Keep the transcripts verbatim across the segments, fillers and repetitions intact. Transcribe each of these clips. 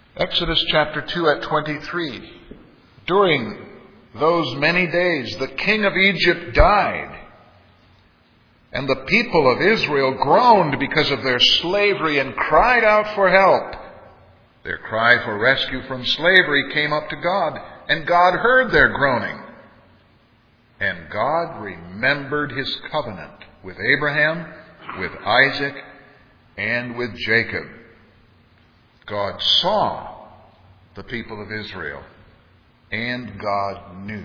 Exodus chapter two at twenty-three. During those many days, the king of Egypt died, and the people of Israel groaned because of their slavery and cried out for help. Their cry for rescue from slavery came up to God, and God heard their groaning. And God remembered his covenant with Abraham, with Isaac, and with Jacob. God saw the people of Israel, and God knew.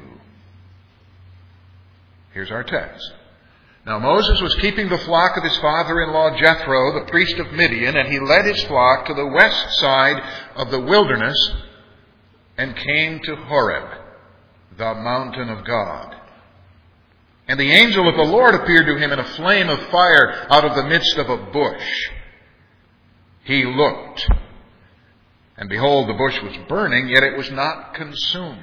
Here's our text. Now Moses was keeping the flock of his father-in-law Jethro, the priest of Midian, and he led his flock to the west side of the wilderness and came to Horeb, the mountain of God. And the angel of the Lord appeared to him in a flame of fire out of the midst of a bush. He looked, and behold, the bush was burning, yet it was not consumed.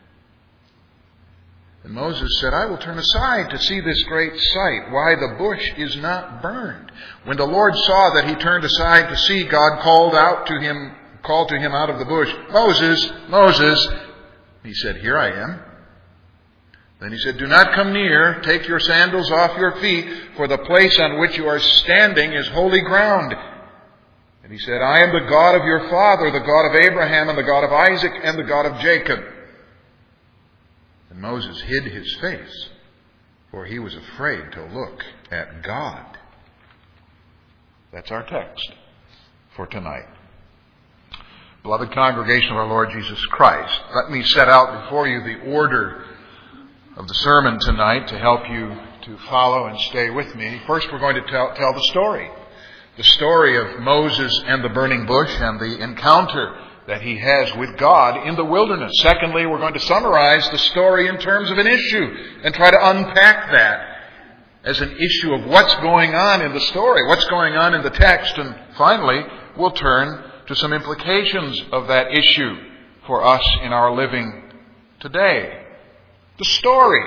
And Moses said, I will turn aside to see this great sight, why the bush is not burned. When the Lord saw that he turned aside to see, God called out to him, called to him out of the bush, Moses, Moses. He said, Here I am. Then he said, Do not come near. Take your sandals off your feet, for the place on which you are standing is holy ground. And he said, I am the God of your father, the God of Abraham, and the God of Isaac, and the God of Jacob. And Moses hid his face, for he was afraid to look at God. That's our text for tonight. Beloved congregation of our Lord Jesus Christ, let me set out before you the order of the sermon tonight to help you to follow and stay with me. First, we're going to tell, tell the story. The story of Moses and the burning bush and the encounter that he has with God in the wilderness. Secondly, we're going to summarize the story in terms of an issue and try to unpack that as an issue of what's going on in the story, what's going on in the text. And finally, we'll turn to some implications of that issue for us in our living today. The story.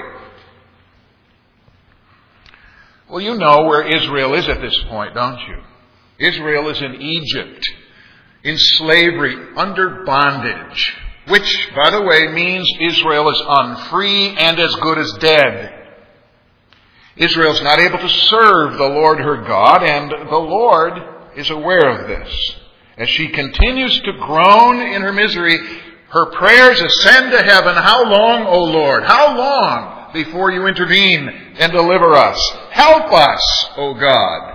Well, you know where Israel is at this point, don't you? Israel is in Egypt, in slavery, under bondage, which, by the way, means Israel is unfree and as good as dead. Israel's not able to serve the Lord her God, and the Lord is aware of this. As she continues to groan in her misery, her prayers ascend to heaven. How long, O Lord? How long before you intervene and deliver us? Help us, O God.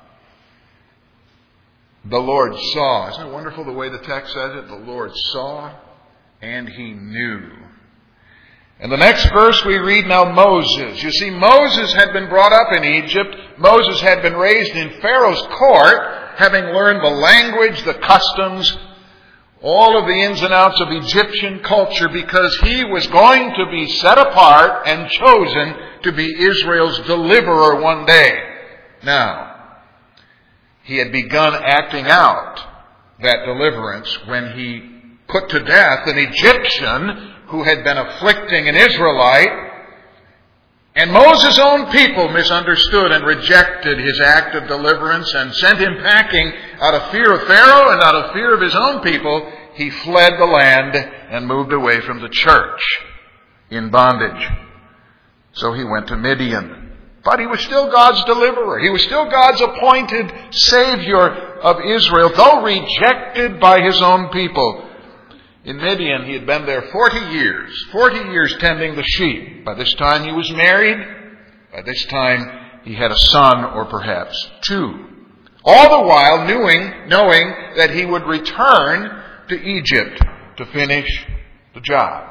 The Lord saw. Isn't it wonderful the way the text says it? The Lord saw and he knew. And the next verse we read now, Moses. You see, Moses had been brought up in Egypt. Moses had been raised in Pharaoh's court, having learned the language, the customs, all of the ins and outs of Egyptian culture, because he was going to be set apart and chosen to be Israel's deliverer one day. Now, he had begun acting out that deliverance when he put to death an Egyptian who had been afflicting an Israelite. And Moses' own people misunderstood and rejected his act of deliverance and sent him packing out of fear of Pharaoh and out of fear of his own people. He fled the land and moved away from the church in bondage. So he went to Midian. But he was still God's deliverer. He was still God's appointed Savior of Israel, though rejected by his own people. In Midian, he had been there forty years. Forty years tending the sheep. By this time he was married. By this time he had a son, or perhaps two. All the while knowing, knowing that he would return to Egypt to finish the job.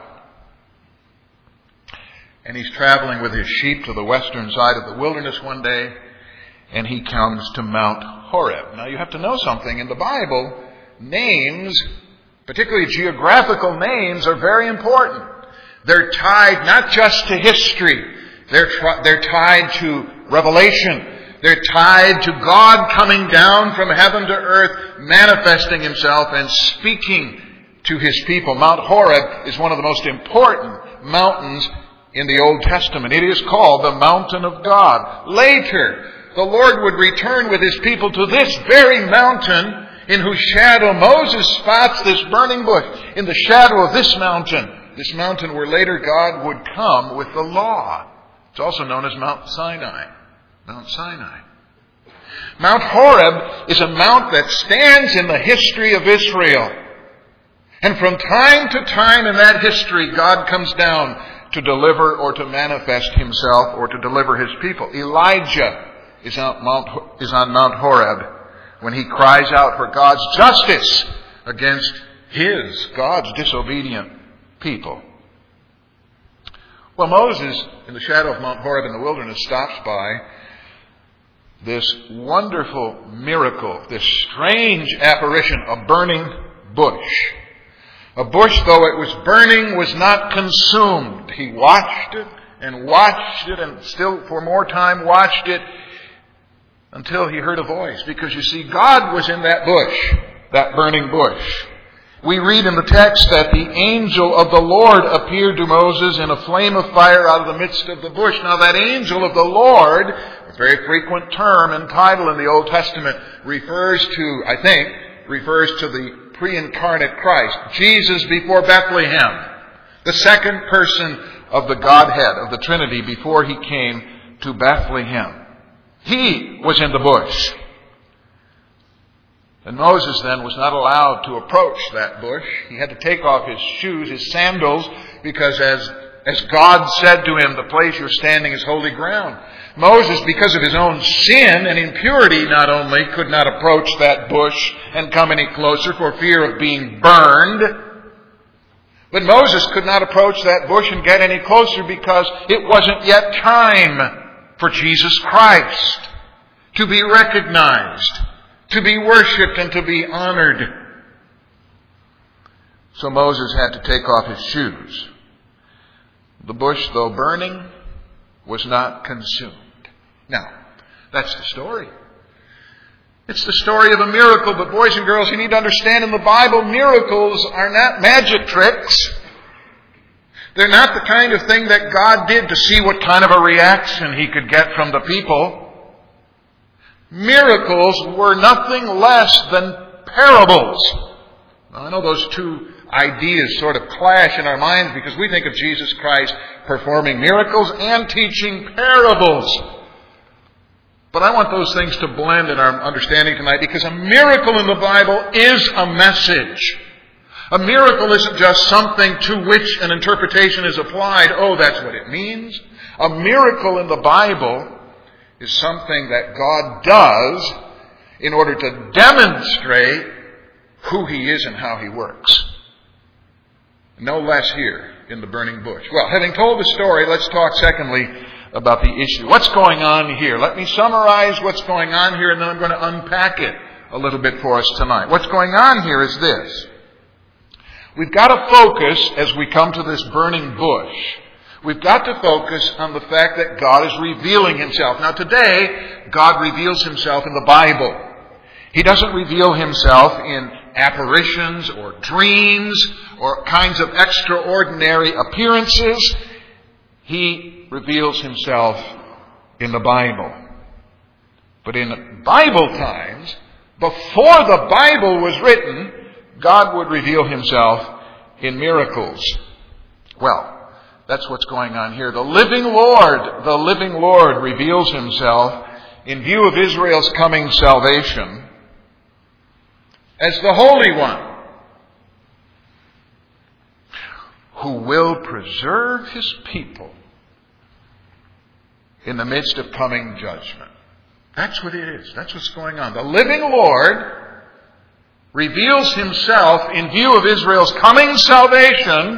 And he's traveling with his sheep to the western side of the wilderness one day, and he comes to Mount Horeb. Now you have to know something. In the Bible, names, particularly geographical names, are very important. They're tied not just to history. They're, tri- they're tied to revelation. They're tied to God coming down from heaven to earth, manifesting himself and speaking to his people. Mount Horeb is one of the most important mountains in the Old Testament. It is called the mountain of God. Later, the Lord would return with his people to this very mountain in whose shadow Moses spots this burning bush. In the shadow of this mountain, this mountain where later God would come with the law. It's also known as Mount Sinai. Mount Sinai. Mount Horeb is a mount that stands in the history of Israel. And from time to time in that history, God comes down to deliver or to manifest himself or to deliver his people. Elijah is on Mount, is on Mount Horeb when he cries out for God's justice against his, God's disobedient people. Well, Moses, in the shadow of Mount Horeb in the wilderness, stops by this wonderful miracle, this strange apparition, a burning bush. A bush, though it was burning, was not consumed. He watched it and watched it and still for more time watched it until he heard a voice. Because you see, God was in that bush, that burning bush. We read in the text that the angel of the Lord appeared to Moses in a flame of fire out of the midst of the bush. Now that angel of the Lord, a very frequent term and title in the Old Testament, refers to, I think, refers to the pre-incarnate Christ, Jesus before Bethlehem, the second person of the Godhead, of the Trinity, before he came to Bethlehem. He was in the bush. And Moses then was not allowed to approach that bush. He had to take off his shoes, his sandals, because as, as God said to him, the place you're standing is holy ground. Moses, because of his own sin and impurity not only, could not approach that bush and come any closer for fear of being burned, but Moses could not approach that bush and get any closer because it wasn't yet time for Jesus Christ to be recognized, to be worshipped, and to be honored. So Moses had to take off his shoes. The bush, though burning, was not consumed. Now, that's the story. It's the story of a miracle, but boys and girls, you need to understand in the Bible, miracles are not magic tricks. They're not the kind of thing that God did to see what kind of a reaction he could get from the people. Miracles were nothing less than parables. Now, I know those two ideas sort of clash in our minds because we think of Jesus Christ performing miracles and teaching parables. But I want those things to blend in our understanding tonight because a miracle in the Bible is a message. A miracle isn't just something to which an interpretation is applied. Oh, that's what it means. A miracle in the Bible is something that God does in order to demonstrate who he is and how he works. No less here in the burning bush. Well, having told the story, let's talk secondly about the issue. What's going on here? Let me summarize what's going on here and then I'm going to unpack it a little bit for us tonight. What's going on here is this. We've got to focus as we come to this burning bush. We've got to focus on the fact that God is revealing himself. Now today, God reveals himself in the Bible. He doesn't reveal himself in apparitions or dreams or kinds of extraordinary appearances. He reveals himself in the Bible. But in Bible times, before the Bible was written, God would reveal himself in miracles. Well, that's what's going on here. The living Lord, the living Lord reveals himself in view of Israel's coming salvation as the Holy One who will preserve his people in the midst of coming judgment. That's what it is. That's what's going on. The living Lord reveals himself in view of Israel's coming salvation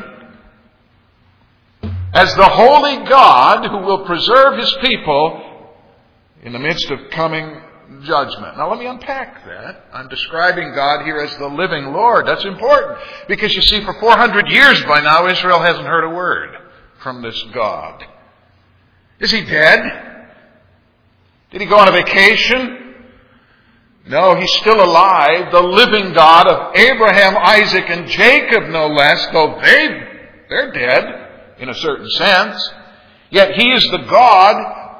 as the holy God who will preserve his people in the midst of coming judgment. Now let me unpack that. I'm describing God here as the living Lord. That's important because you see, for four hundred years by now, Israel hasn't heard a word from this God. Is he dead? Did he go on a vacation? No, he's still alive. The living God of Abraham, Isaac, and Jacob, no less, though they, they're dead in a certain sense. Yet he is the God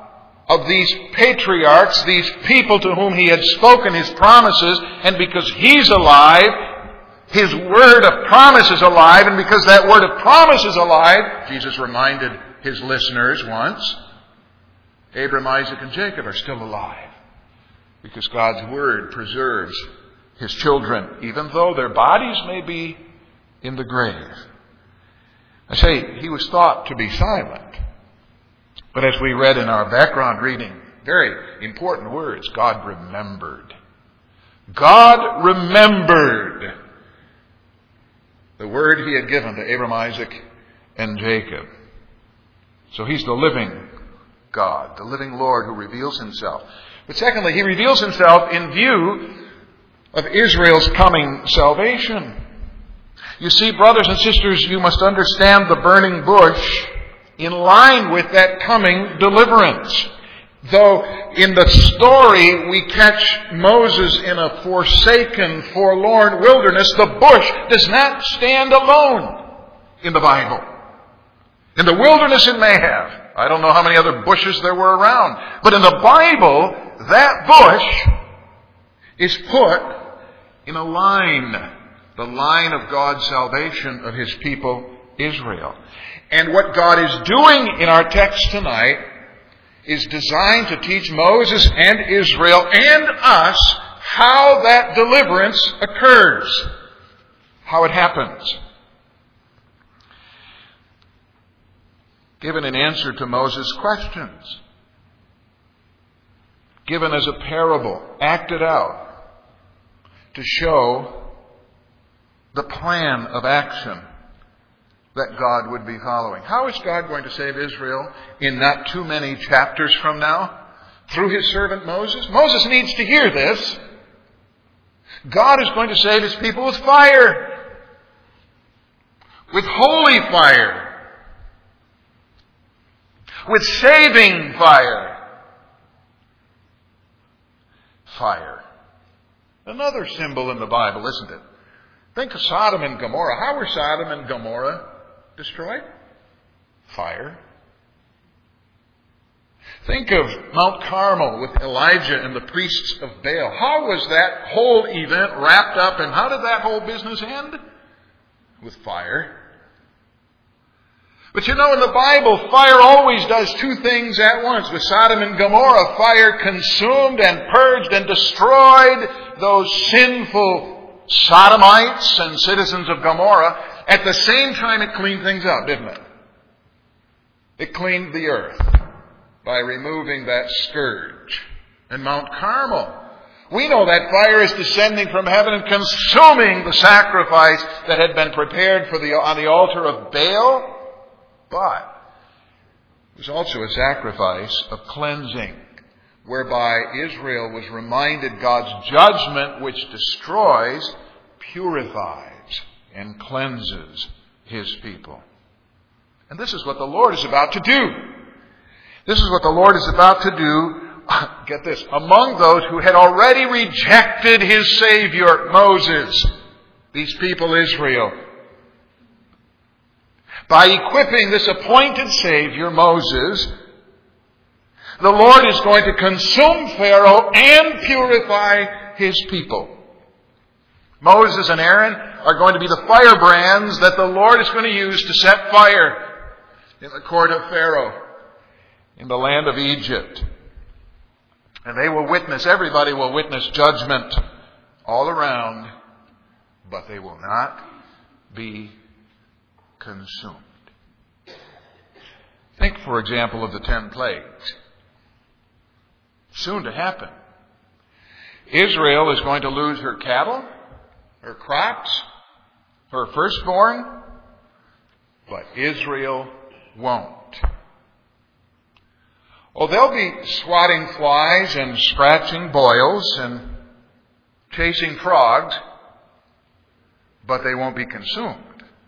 of these patriarchs, these people to whom he had spoken his promises, and because he's alive, his word of promise is alive, and because that word of promise is alive, Jesus reminded his listeners once, Abraham, Isaac, and Jacob are still alive, because God's word preserves his children, even though their bodies may be in the grave. I say, he was thought to be silent. But as we read in our background reading, very important words, God remembered. God remembered the word he had given to Abraham, Isaac, and Jacob. So he's the living God, the living Lord who reveals himself. But secondly, he reveals himself in view of Israel's coming salvation. You see, brothers and sisters, you must understand the burning bush in line with that coming deliverance. Though in the story we catch Moses in a forsaken, forlorn wilderness, the bush does not stand alone in the Bible. In the wilderness it may have. I don't know how many other bushes there were around. But in the Bible, that bush is put in a line. The line of God's salvation of his people, Israel. And what God is doing in our text tonight is designed to teach Moses and Israel and us how that deliverance occurs, how it happens. Given in answer to Moses' questions, given as a parable, acted out to show the plan of action that God would be following. How is God going to save Israel in not too many chapters from now? Through his servant Moses? Moses needs to hear this. God is going to save his people with fire. With holy fire. With saving fire. Fire. Another symbol in the Bible, isn't it? Think of Sodom and Gomorrah. How were Sodom and Gomorrah destroyed? Fire. Think of Mount Carmel with Elijah and the priests of Baal. How was that whole event wrapped up, and how did that whole business end? With fire. But you know, in the Bible, fire always does two things at once. With Sodom and Gomorrah, fire consumed and purged and destroyed those sinful Sodomites and citizens of Gomorrah. At the same time, it cleaned things up, didn't it? It cleaned the earth by removing that scourge. And Mount Carmel, we know that fire is descending from heaven and consuming the sacrifice that had been prepared for the, on the altar of Baal. But it was also a sacrifice of cleansing, whereby Israel was reminded God's judgment, which destroys, purifies and cleanses his people. And this is what the Lord is about to do. This is what the Lord is about to do, get this, among those who had already rejected his Savior, Moses, these people, Israel. By equipping this appointed Savior, Moses, the Lord is going to consume Pharaoh and purify his people. Moses and Aaron are going to be the firebrands that the Lord is going to use to set fire in the court of Pharaoh, in the land of Egypt. And they will witness, everybody will witness judgment all around, but they will not be consumed. Think, for example, of the ten plagues. Soon to happen. Israel is going to lose her cattle, her crops, her firstborn, but Israel won't. Oh, they'll be swatting flies and scratching boils and chasing frogs, but they won't be consumed.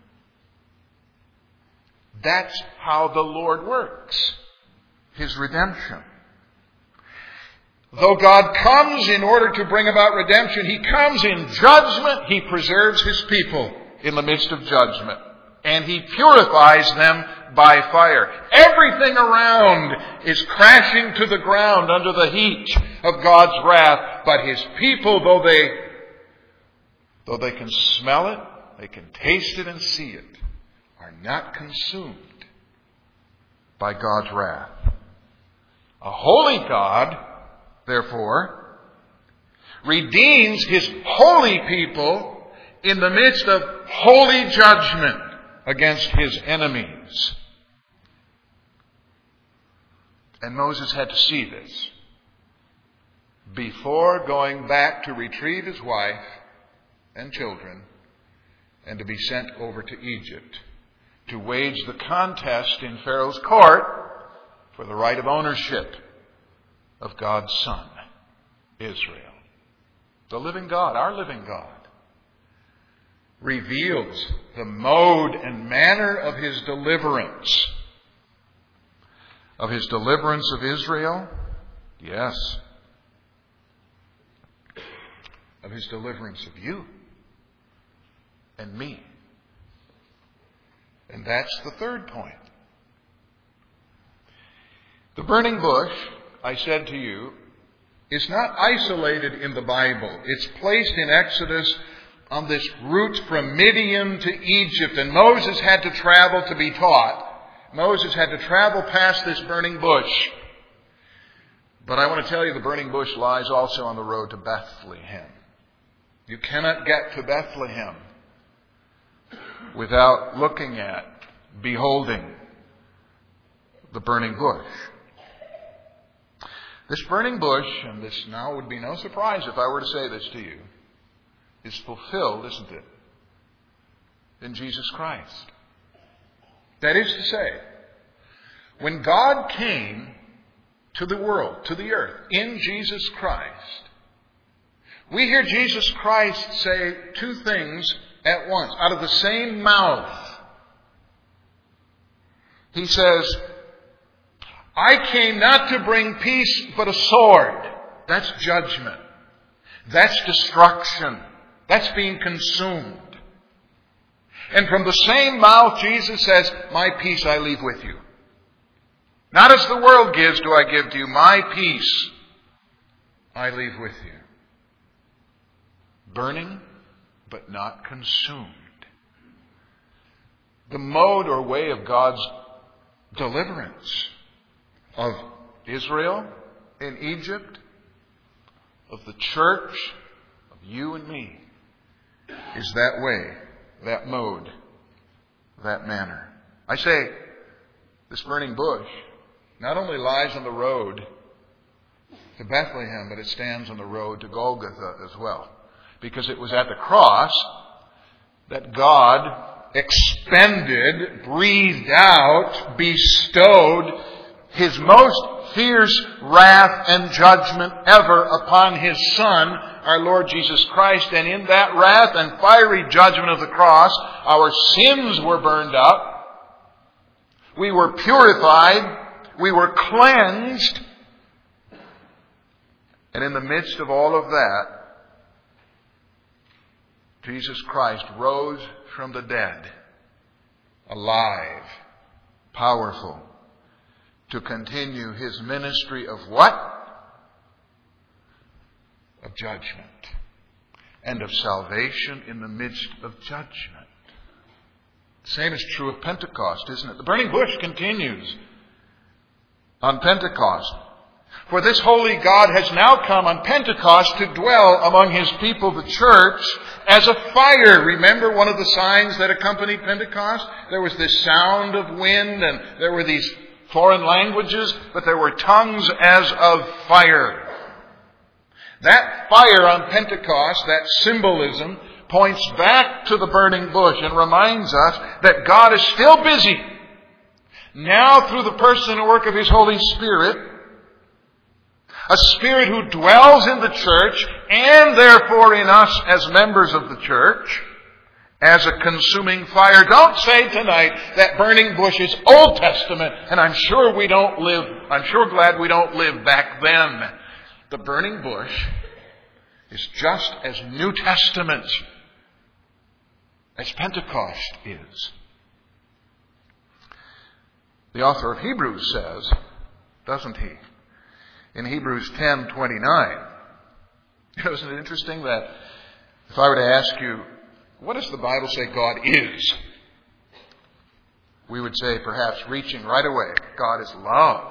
That's how the Lord works, his redemption. Though God comes in order to bring about redemption, he comes in judgment. He preserves his people in the midst of judgment. and He purifies them by fire. Everything around is crashing to the ground under the heat of God's wrath. But His people, though they, though they can smell it, they can taste it and see it, are not consumed by God's wrath. A holy God, therefore, redeems His holy people in the midst of holy judgment against His enemies. And Moses had to see this before going back to retrieve his wife and children and to be sent over to Egypt to wage the contest in Pharaoh's court for the right of ownership of God's Son, Israel. The living God, our living God, reveals the mode and manner of His deliverance. Of His deliverance of Israel? Yes. Of His deliverance of you and me. And that's the third point. The burning bush, I said to you, is not isolated in the Bible. It's placed in Exodus on this route from Midian to Egypt, and Moses had to travel to be taught. Moses had to travel past this burning bush. But I want to tell you, the burning bush lies also on the road to Bethlehem. You cannot get to Bethlehem without looking at, beholding the burning bush. This burning bush, and this now would be no surprise if I were to say this to you, is fulfilled, isn't it, in Jesus Christ. That is to say, when God came to the world, to the earth, in Jesus Christ, we hear Jesus Christ say two things at once, out of the same mouth. He says, I came not to bring peace, but a sword. That's judgment. That's destruction. That's being consumed. And from the same mouth, Jesus says, my peace I leave with you. Not as the world gives do I give to you. My peace I leave with you. Burning, but not consumed. The mode or way of God's deliverance of Israel in Egypt, of the church, of you and me, is that way, that mode, that manner. I say, this burning bush not only lies on the road to Bethlehem, but it stands on the road to Golgotha as well. Because it was at the cross that God expended, breathed out, bestowed His most fierce wrath and judgment ever upon His Son, our Lord Jesus Christ. And in that wrath and fiery judgment of the cross, our sins were burned up. We were purified. We were cleansed. And in the midst of all of that, Jesus Christ rose from the dead, alive, powerful, to continue His ministry of what? Of judgment. And of salvation in the midst of judgment. The same is true of Pentecost, isn't it? The burning bush continues on Pentecost. For this holy God has now come on Pentecost to dwell among His people, the church, as a fire. Remember one of the signs that accompanied Pentecost? There was this sound of wind, and there were these foreign languages, but there were tongues as of fire. That fire on Pentecost, that symbolism, points back to the burning bush and reminds us that God is still busy. Now through the person and work of His Holy Spirit, a Spirit who dwells in the church and therefore in us as members of the church, as a consuming fire. Don't say tonight that burning bush is Old Testament, and I'm sure we don't live, I'm sure glad we don't live back then. The burning bush is just as New Testament as Pentecost is. The author of Hebrews says, doesn't he? In Hebrews ten twenty-nine. Isn't it interesting that if I were to ask you, what does the Bible say God is? We would say, perhaps reaching right away, God is love.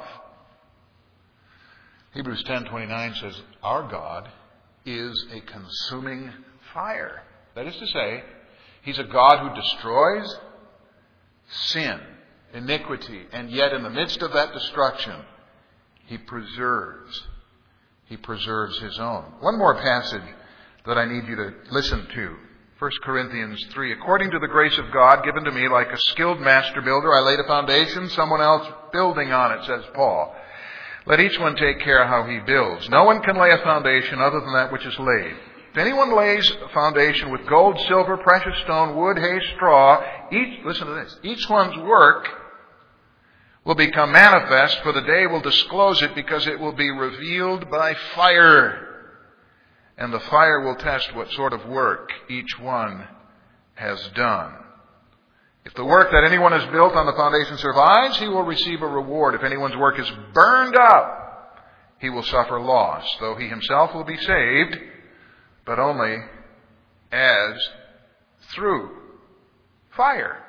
Hebrews ten twenty-nine says, our God is a consuming fire. That is to say, He's a God who destroys sin, iniquity, and yet in the midst of that destruction, He preserves. He preserves His own. One more passage that I need you to listen to. First Corinthians three. According to the grace of God given to me, like a skilled master builder, I laid a foundation, someone else building on it, says Paul. Let each one take care how he builds. No one can lay a foundation other than that which is laid. If anyone lays a foundation with gold, silver, precious stone, wood, hay, straw, each, listen to this, each one's work will become manifest, for the day will disclose it, because it will be revealed by fire. And the fire will test what sort of work each one has done. If the work that anyone has built on the foundation survives, he will receive a reward. If anyone's work is burned up, he will suffer loss, though he himself will be saved, but only as through fire.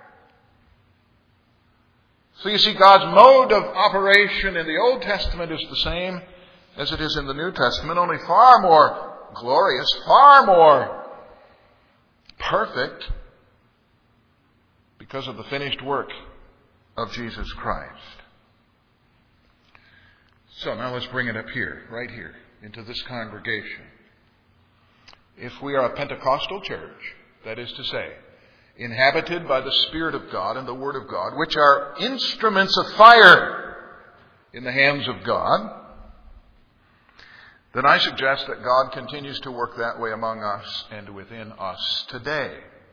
So you see, God's mode of operation in the Old Testament is the same as it is in the New Testament, only far more glorious, far more perfect, because of the finished work of Jesus Christ. So now let's bring it up here, right here, into this congregation. If we are a Pentecostal church, that is to say, inhabited by the Spirit of God and the Word of God, which are instruments of fire in the hands of God, then I suggest that God continues to work that way among us and within us today,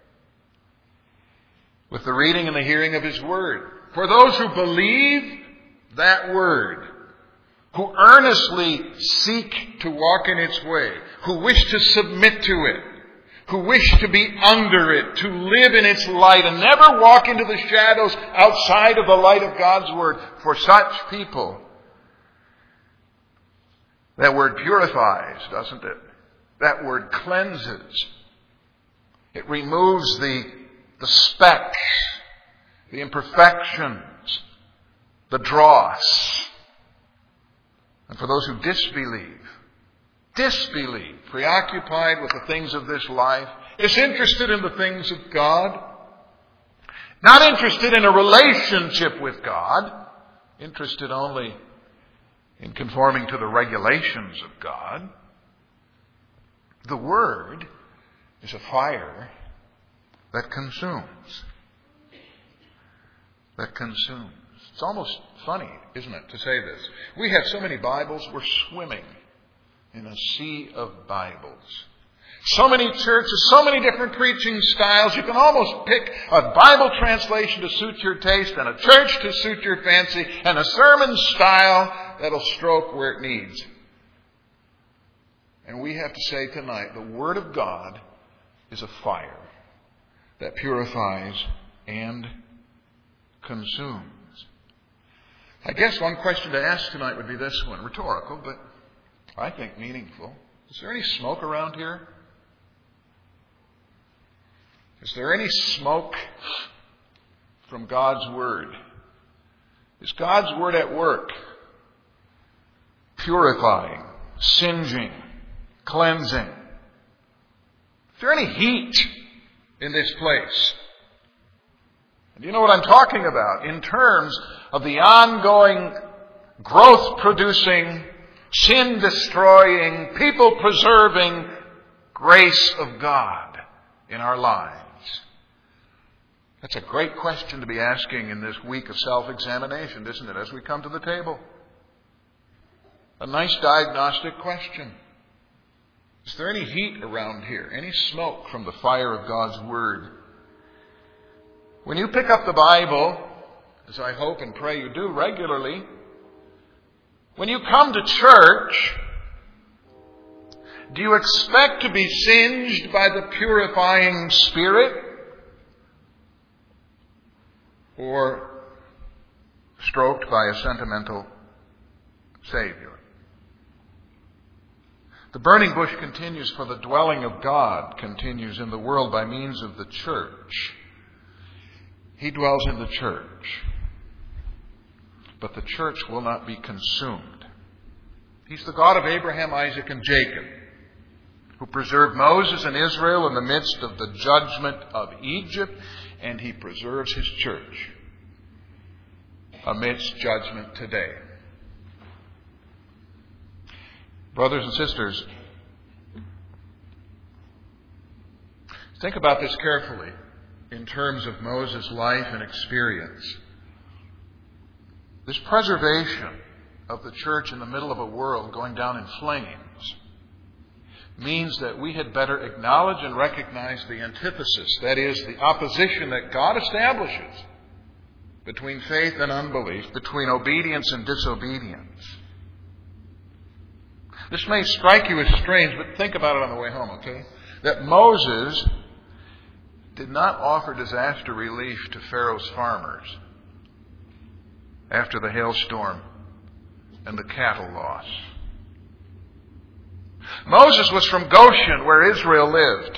with the reading and the hearing of His Word. For those who believe that Word, who earnestly seek to walk in its way, who wish to submit to it, who wish to be under it, to live in its light, and never walk into the shadows outside of the light of God's Word. For such people, that word purifies, doesn't it? That word cleanses. It removes the, the specks, the imperfections, the dross. And for those who disbelieve, disbelieve, preoccupied with the things of this life, disinterested in the things of God, not interested in a relationship with God, interested only in conforming to the regulations of God, the Word is a fire that consumes. That consumes. It's almost funny, isn't it, to say this? We have so many Bibles, we're swimming in a sea of Bibles. So many churches, so many different preaching styles. You can almost pick a Bible translation to suit your taste and a church to suit your fancy and a sermon style that'll stroke where it needs. And we have to say tonight, the Word of God is a fire that purifies and consumes. I guess one question to ask tonight would be this one, rhetorical, but I think meaningful. Is there any smoke around here? Is there any smoke from God's Word? Is God's Word at work? Purifying, singeing, cleansing. Is there any heat in this place? And you know what I'm talking about in terms of the ongoing growth-producing, sin-destroying, people-preserving grace of God in our lives. That's a great question to be asking in this week of self-examination, isn't it, as we come to the table? A nice diagnostic question. Is there any heat around here? Any smoke from the fire of God's Word? When you pick up the Bible, as I hope and pray you do regularly, when you come to church, do you expect to be singed by the purifying Spirit? Or stroked by a sentimental Savior. The burning bush continues, for the dwelling of God continues in the world by means of the church. He dwells in the church. But the church will not be consumed. He's the God of Abraham, Isaac, and Jacob, who preserved Moses and Israel in the midst of the judgment of Egypt, and He preserves His church amidst judgment today. Brothers and sisters, think about this carefully in terms of Moses' life and experience. This preservation of the church in the middle of a world going down in flames means that we had better acknowledge and recognize the antithesis, that is, the opposition that God establishes between faith and unbelief, between obedience and disobedience. This may strike you as strange, but think about it on the way home, okay? That Moses did not offer disaster relief to Pharaoh's farmers after the hailstorm and the cattle loss. Moses was from Goshen, where Israel lived,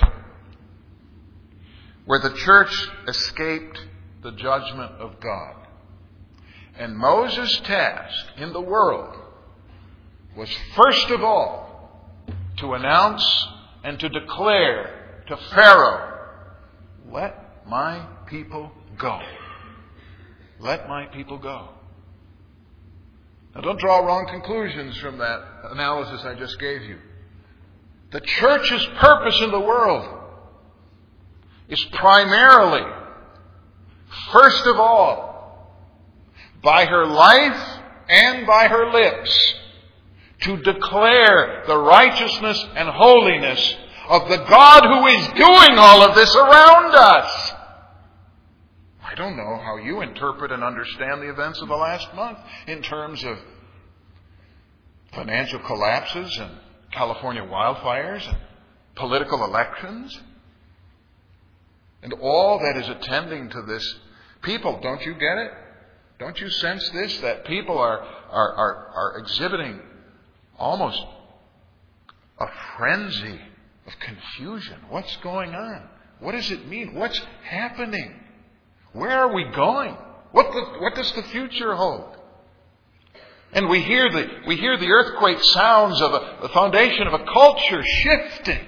where the church escaped the judgment of God. And Moses' task in the world was first of all to announce and to declare to Pharaoh, "Let my people go. Let my people go." Now, don't draw wrong conclusions from that analysis I just gave you. The church's purpose in the world is primarily, first of all, by her life and by her lips, to declare the righteousness and holiness of the God who is doing all of this around us. I don't know how you interpret and understand the events of the last month in terms of financial collapses and California wildfires and political elections and all that is attending to this. People, don't you get it? Don't you sense this? That people are, are, are, are exhibiting almost a frenzy of confusion. What's going on? What does it mean? What's happening? Where are we going? What, the, what does the future hold? And we hear the we hear the earthquake sounds of a, the foundation of a culture shifting.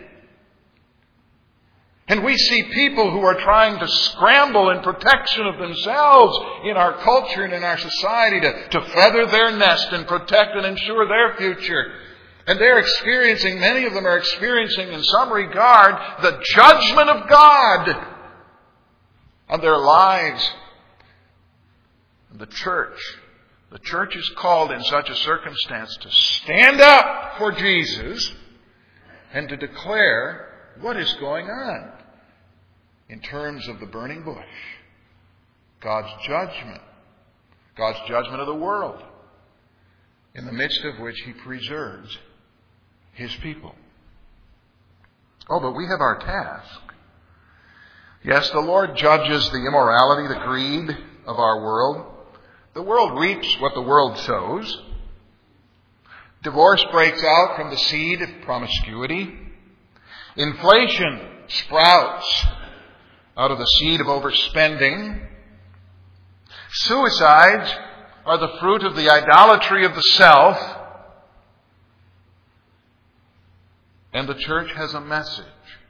And we see people who are trying to scramble in protection of themselves in our culture and in our society to, to feather their nest and protect and ensure their future. And they're experiencing, many of them are experiencing in some regard, the judgment of God on their lives. The church, the church is called in such a circumstance to stand up for Jesus and to declare what is going on in terms of the burning bush. God's judgment. God's judgment of the world, in the midst of which He preserves His people. Oh, but we have our task. Yes, the Lord judges the immorality, the greed of our world. The world reaps what the world sows. Divorce breaks out from the seed of promiscuity. Inflation sprouts out of the seed of overspending. Suicides are the fruit of the idolatry of the self. And the church has a message.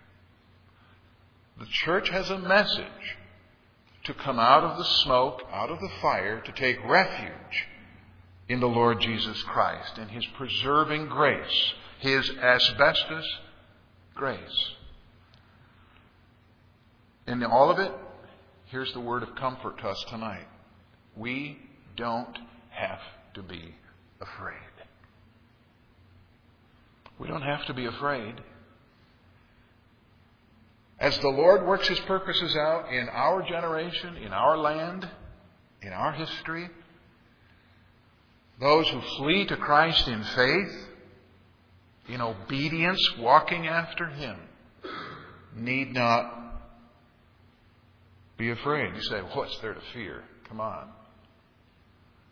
The church has a message to come out of the smoke, out of the fire, to take refuge in the Lord Jesus Christ, in His preserving grace, His asbestos grace. In all of it, here's the word of comfort to us tonight. We don't have to be afraid. We don't have to be afraid. As the Lord works His purposes out in our generation, in our land, in our history, those who flee to Christ in faith, in obedience, walking after Him, need not be afraid. You say, what's there to fear? Come on.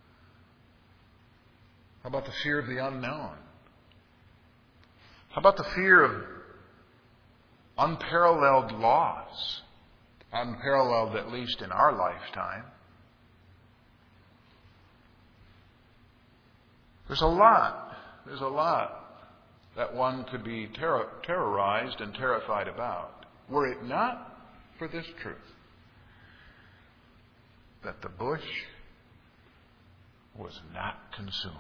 How about the fear of the unknown? How about the fear of unparalleled loss? Unparalleled, at least in our lifetime. There's a lot, there's a lot that one could be terror, terrorized and terrified about, were it not for this truth, that the bush was not consumed.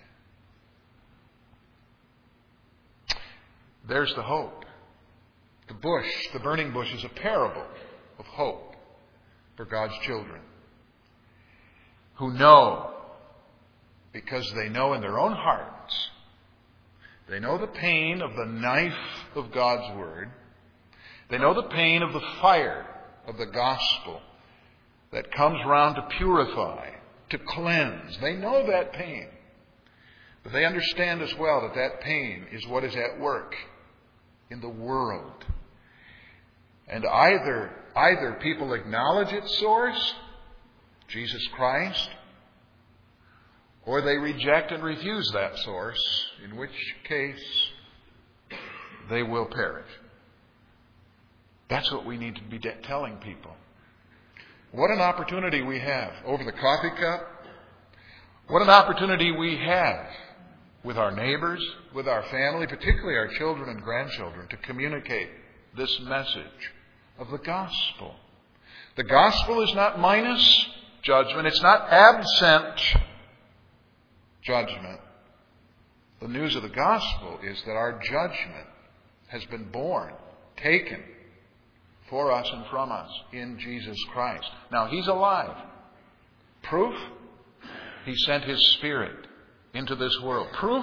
There's the hope. The bush, the burning bush, is a parable of hope for God's children who know, because they know in their own hearts, they know the pain of the knife of God's Word. They know the pain of the fire of the gospel that comes round to purify, to cleanse. They know that pain. But they understand as well that that pain is what is at work in the world. And either, either people acknowledge its source, Jesus Christ, or they reject and refuse that source, in which case they will perish. That's what we need to be de- telling people. What an opportunity we have over the coffee cup. What an opportunity we have with our neighbors, with our family, particularly our children and grandchildren, to communicate this message of the gospel. The gospel is not minus judgment. It's not absent judgment. The news of the gospel is that our judgment has been borne, taken for us and from us in Jesus Christ. Now, He's alive. Proof? He sent His Spirit into this world. Proof?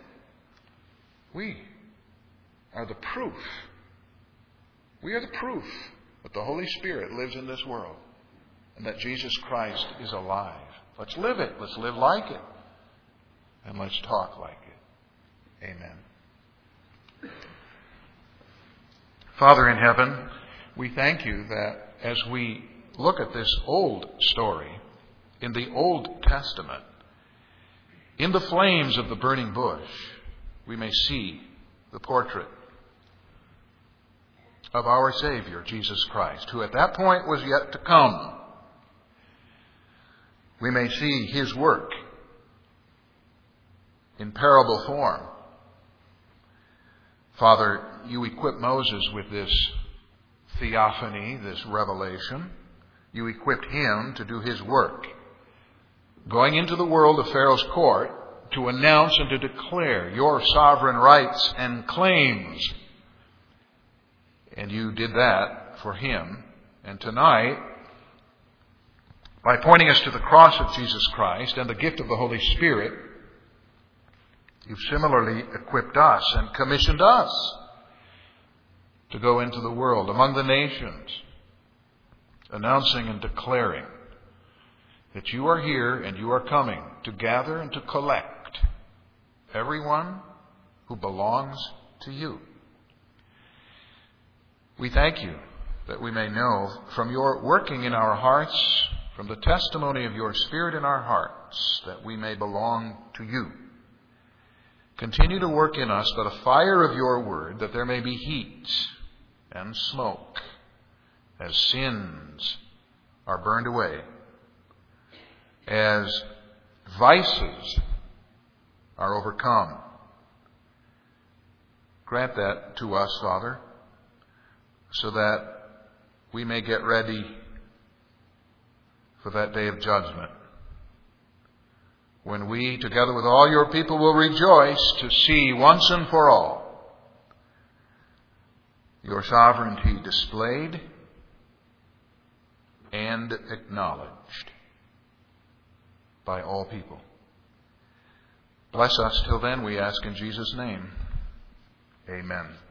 We are the proof. We are the proof that the Holy Spirit lives in this world and that Jesus Christ is alive. Let's live it. Let's live like it. And let's talk like it. Amen. Father in heaven, we thank You that as we look at this old story in the Old Testament, in the flames of the burning bush, we may see the portrait of our Savior, Jesus Christ, who at that point was yet to come. We may see His work in parable form. Father, You equip Moses with this theophany, this revelation. You equipped him to do his work, going into the world of Pharaoh's court to announce and to declare Your sovereign rights and claims. And You did that for him. And tonight, by pointing us to the cross of Jesus Christ and the gift of the Holy Spirit, You've similarly equipped us and commissioned us to go into the world among the nations, announcing and declaring that You are here and You are coming to gather and to collect everyone who belongs to You. We thank You that we may know from Your working in our hearts, from the testimony of Your Spirit in our hearts, that we may belong to You. Continue to work in us by the fire of Your word, that there may be heat and smoke as sins are burned away, as vices are overcome. Grant that to us, Father, so that we may get ready for that day of judgment, when we, together with all Your people, will rejoice to see once and for all Your sovereignty displayed and acknowledged by all people. Bless us till then, we ask in Jesus' name. Amen.